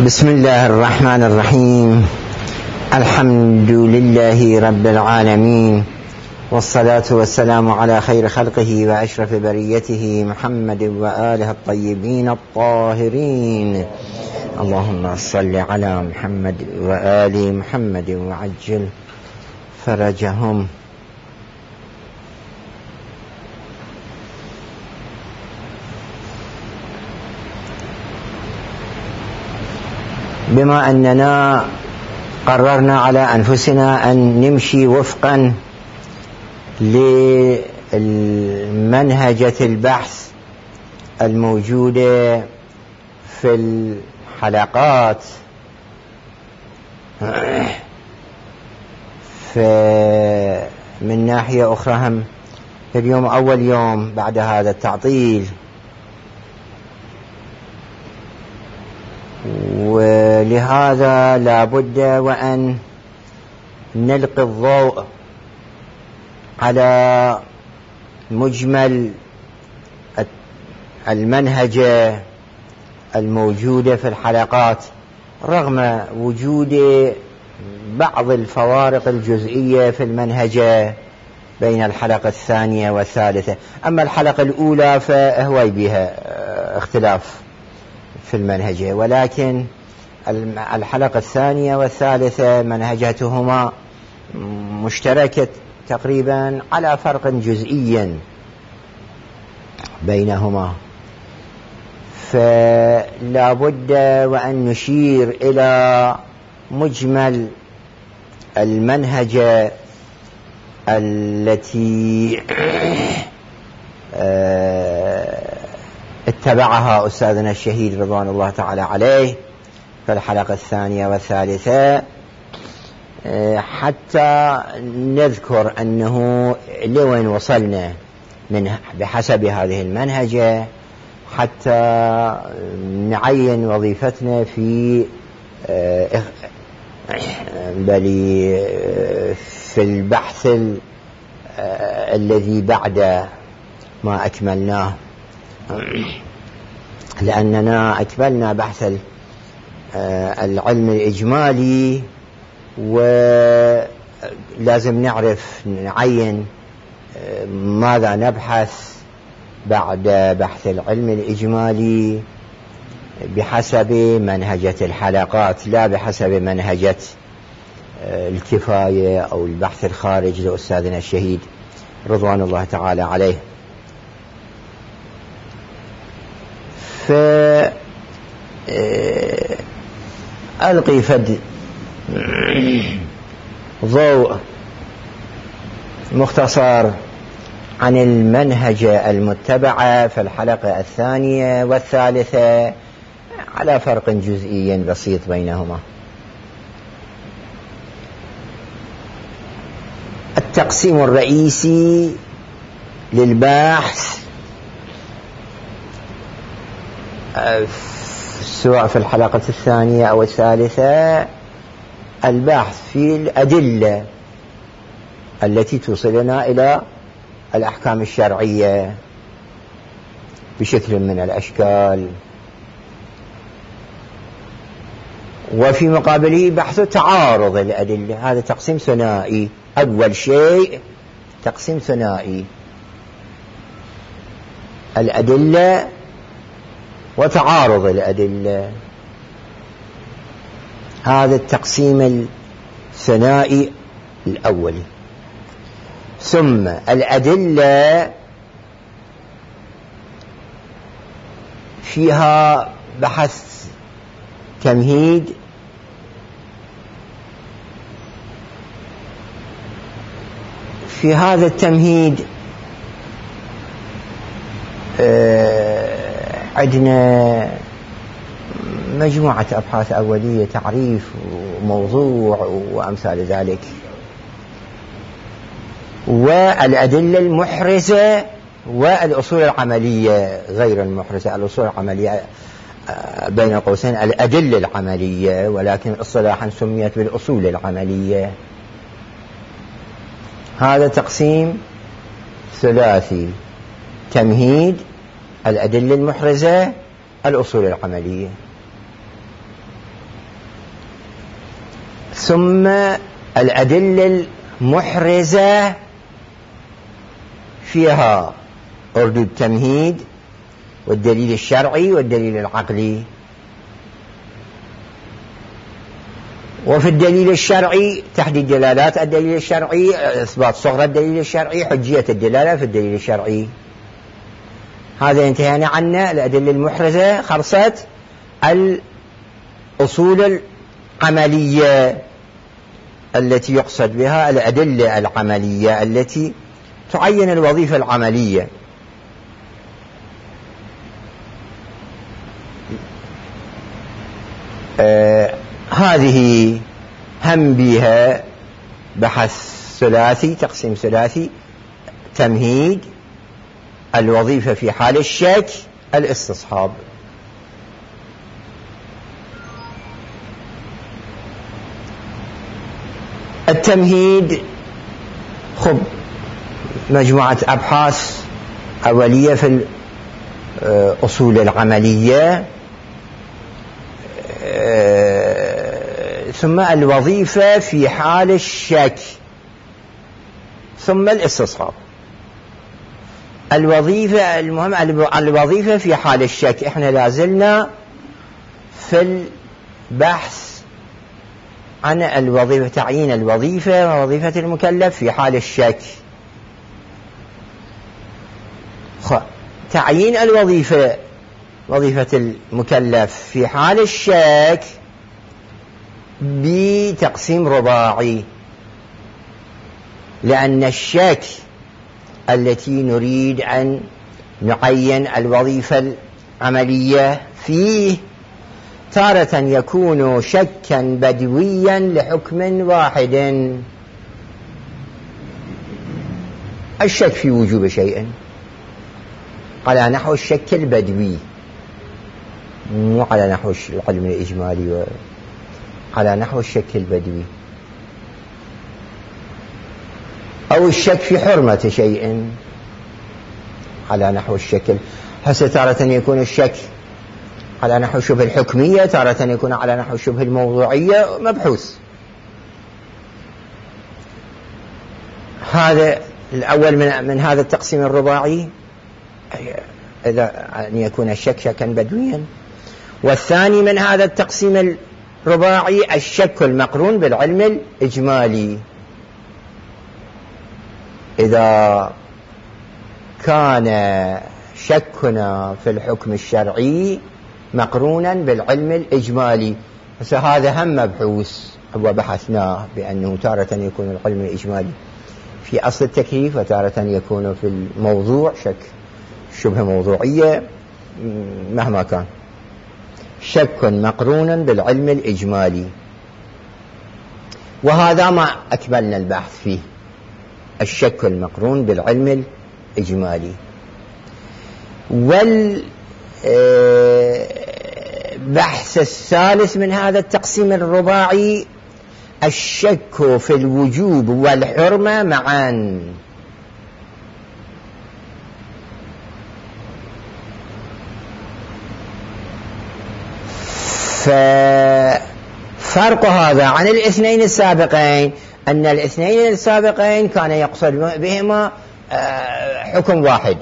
بسم الله الرحمن الرحيم. الحمد لله رب العالمين، والصلاة والسلام على خير خلقه وأشرف بريته محمد وآله الطيبين الطاهرين. اللهم صل على محمد وآل محمد وعجل فرجهم. بما أننا قررنا على أنفسنا أن نمشي وفقا لمنهجة البحث الموجودة في الحلقات، من ناحية أخرى هم اليوم أول يوم بعد هذا التعطيل، ولهذا لا بد وأن نلقي الضوء على مجمل المنهجة الموجودة في الحلقات، رغم وجود بعض الفوارق الجزئية في المنهجة بين الحلقة الثانية والثالثة. أما الحلقة الأولى فهو بها اختلاف في المنهجة، ولكن الحلقة الثانية والثالثة منهجتهما مشتركة تقريبا على فرق جزئي بينهما، فلا بد وأن نشير إلى مجمل المنهجة التي اتبعها أستاذنا الشهيد رضوان الله تعالى عليه في الحلقة الثانية والثالثة، حتى نذكر أنه لوين وصلنا بحسب هذه المنهجة، حتى نعين وظيفتنا في البحث الذي بعد ما أكملناه، لأننا أكملنا بحث العلم الإجمالي، ولازم نعين ماذا نبحث بعد بحث العلم الإجمالي بحسب منهجة الحلقات، لا بحسب منهجة الكفاية أو البحث الخارج لأستاذنا الشهيد رضوان الله تعالى عليه. فألقي فد ضوء مختصر عن المنهجة المتبعة في الحلقة الثانية والثالثة على فرق جزئي بسيط بينهما. التقسيم الرئيسي للبحث سواء في الحلقة الثانية أو الثالثة البحث في الأدلة التي توصلنا إلى الأحكام الشرعية بشكل من الأشكال، وفي مقابله بحث تعارض الأدلة. هذا تقسيم ثنائي. أول شيء تقسيم ثنائي، الأدلة وتعارض الأدلة، هذا التقسيم الثنائي الأول. ثم الأدلة فيها بحث تمهيد، في هذا التمهيد عندنا مجموعة أبحاث أولية، تعريف وموضوع وأمثال ذلك، والأدلة المحرزة والأصول العملية غير المحرزة. الأصول العملية بين قوسين الأدلة العملية، ولكن اصطلاحا سميت بالأصول العملية. هذا تقسيم ثلاثي: تمهيد، الأدلة المحرزة، الأصول العملية. ثم الأدلة المحرزة فيها أردود التمهيد والدليل الشرعي والدليل العقلي. وفي الدليل الشرعي تحديد دلالات الدليل الشرعي، إثبات صغرى الدليل الشرعي، حجية الدلالة في الدليل الشرعي. هذا انتهينا عنه. الأدلة المحرزة خرصت الأصول العملية التي يقصد بها الأدلة العملية التي تعين الوظيفة العملية. هذه هم بها بحث ثلاثي، تقسيم ثلاثي: تمهيد، الوظيفة في حال الشك، الاستصحاب. التمهيد خب مجموعة أبحاث أولية في الأصول العملية، ثم الوظيفة في حال الشك، ثم الاستصحاب. الوظيفة المهم الوظيفة في حال الشك. احنا لازلنا في البحث عن الوظيفة، تعيين الوظيفة ووظيفة المكلف في حال الشك. تعيين الوظيفة، وظيفة المكلف في حال الشك بتقسيم رباعي، لأن الشك التي نريد أن نعين الوظيفة العملية فيه تارة يكون شكا بدويا لحكم واحد. الشك في وجوب شيء على نحو الشك البدوي، مو على نحو العلم الإجمالي، على نحو الشك البدوي. أو الشك في حرمة شيء على نحو الشكل. هسه تارة يكون الشك على نحو شبه الحكمية، تارة يكون على نحو شبه الموضوعية، مبحوث. هذا الأول من هذا التقسيم الرباعي، إذا أن يكون الشك شكا بدويا. والثاني من هذا التقسيم الرباعي الشك المقرون بالعلم الإجمالي. إذا كان شكنا في الحكم الشرعي مقرونا بالعلم الإجمالي، فهذا هم مبحوث وبحثناه بأنه تارة يكون العلم الإجمالي في أصل التكليف، وتارة يكون في الموضوع شك شبه موضوعية. مهما كان شك مقرونا بالعلم الإجمالي، وهذا ما أكملنا البحث فيه، الشك المقرون بالعلم الإجمالي. والبحث الثالث من هذا التقسيم الرباعي الشك في الوجوب والحرمة معا. ففرق هذا عن الاثنين السابقين أن الاثنين السابقين كان يقصد بهما حكم واحد،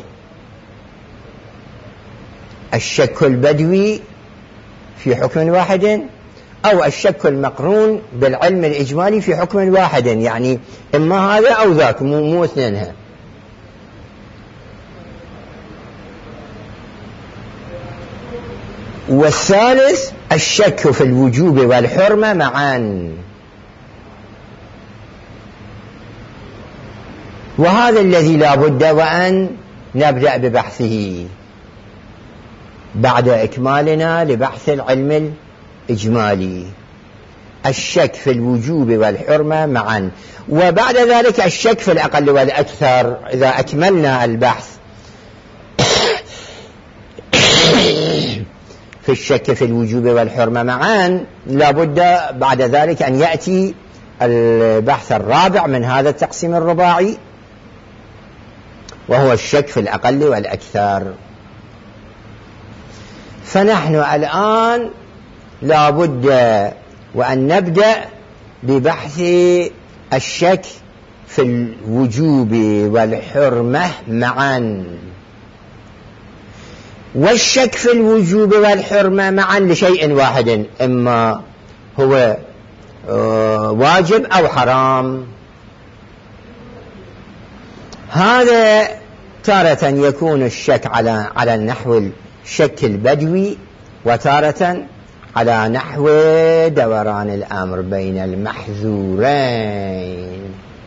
الشك البدوي في حكم واحد، أو الشك المقرون بالعلم الإجمالي في حكم واحد، يعني إما هذا أو ذاك، مو اثنينها. والثالث الشك في الوجوب والحرمة معا. وهذا الذي لا بد وأن نبدأ ببحثه بعد إكمالنا لبحث العلم الإجمالي، الشك في الوجوب والحرمة معا. وبعد ذلك الشك في الأقل والأكثر. إذا أكملنا البحث في الشك في الوجوب والحرمة معا، لا بد بعد ذلك أن يأتي البحث الرابع من هذا التقسيم الرباعي، وهو الشك في الأقل والأكثر. فنحن الآن لا بد وأن نبدأ ببحث الشك في الوجوب والحرمة معا. والشك في الوجوب والحرمة معا لشيء واحد، إما هو واجب أو حرام. هذا تارة يكون الشك على النحو الشك البدوي، وتارة على نحو دوران الأمر بين المحذورين.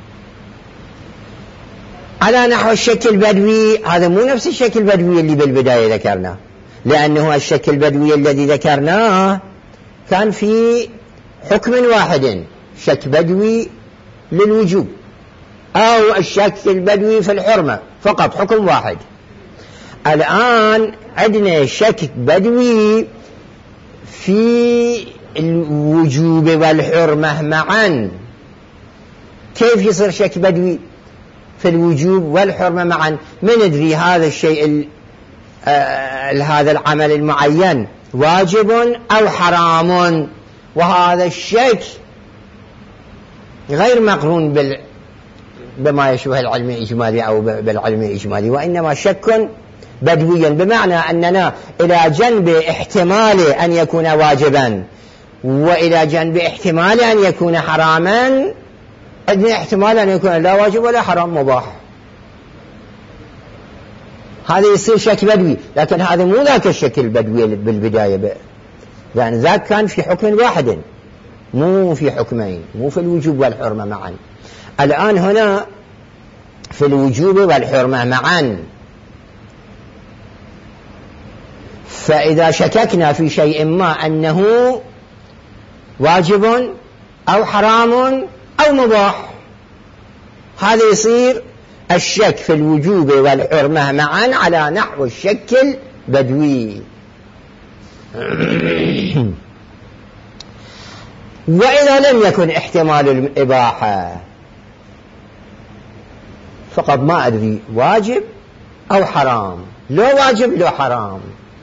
على نحو الشك البدوي هذا مو نفس الشك البدوي اللي بالبداية ذكرناه، لأنه الشك البدوي الذي ذكرناه كان في حكم واحد، شك بدوي للوجوب، أو الشك البدوي في الحرمة، فقط حكم واحد. الآن عندنا شك بدوي في الوجوب والحرمة معا. كيف يصير شك بدوي في الوجوب والحرمة معا؟ من ندري هذا الشيء هذا العمل المعين واجب أو حرام، وهذا الشك غير مقرون بما يشبه العلم الإجمالي أو بالعلم الإجمالي، وإنما شك بدويا، بمعنى أننا إلى جنب احتمال أن يكون واجبا وإلى جنب احتمال أن يكون حراما، عندنا احتمال أن يكون لا واجب ولا حرام، مباح. هذا يصير شك بدوي، لكن هذا مو ذاك الشك البدوي بالبداية، لأن ذاك كان في حكم واحد، مو في حكمين، مو في الوجوب والحرمة معا. الآن هنا في الوجوب والحرمة معا، فإذا شككنا في شيء ما أنه واجب أو حرام أو مباح، هذا يصير الشك في الوجوب والحرمة معا على نحو الشك البدوي. وإذا لم يكن احتمال الإباحة، فقط ما أدري واجب أو حرام، لو واجب لو حرام،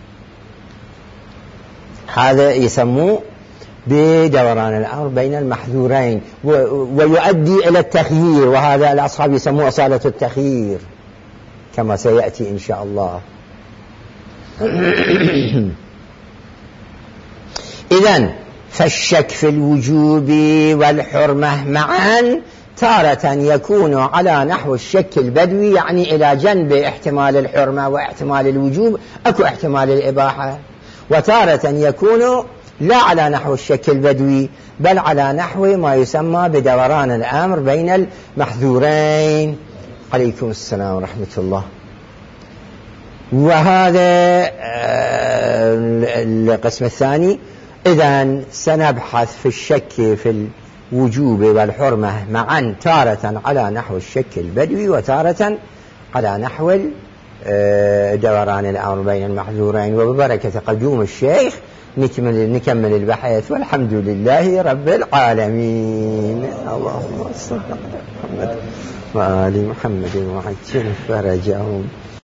هذا يسموه بدوران الأمر بين المحذورين، ويؤدي إلى التخيير، وهذا الأصحاب يسموه أصالة التخيير كما سيأتي إن شاء الله. إذن فالشك في الوجوب والحرمة معا تارة يكون على نحو الشك البدوي، يعني إلى جنب احتمال الحرمة واحتمال الوجوب أكو احتمال الإباحة، وتارة يكون لا على نحو الشك البدوي بل على نحو ما يسمى بدوران الأمر بين المحذورين. عليكم السلام ورحمة الله. وهذا القسم الثاني. إذن سنبحث في الشك في الوجوب والحرمة معا تارة على نحو الشك البدوي، وتارة على نحو دوران الأمر بين المحذورين. وببركة قدوم الشيخ نكمل البحث، والحمد لله رب العالمين. اللهم صل على محمد وآل محمد وعجل فرجهم.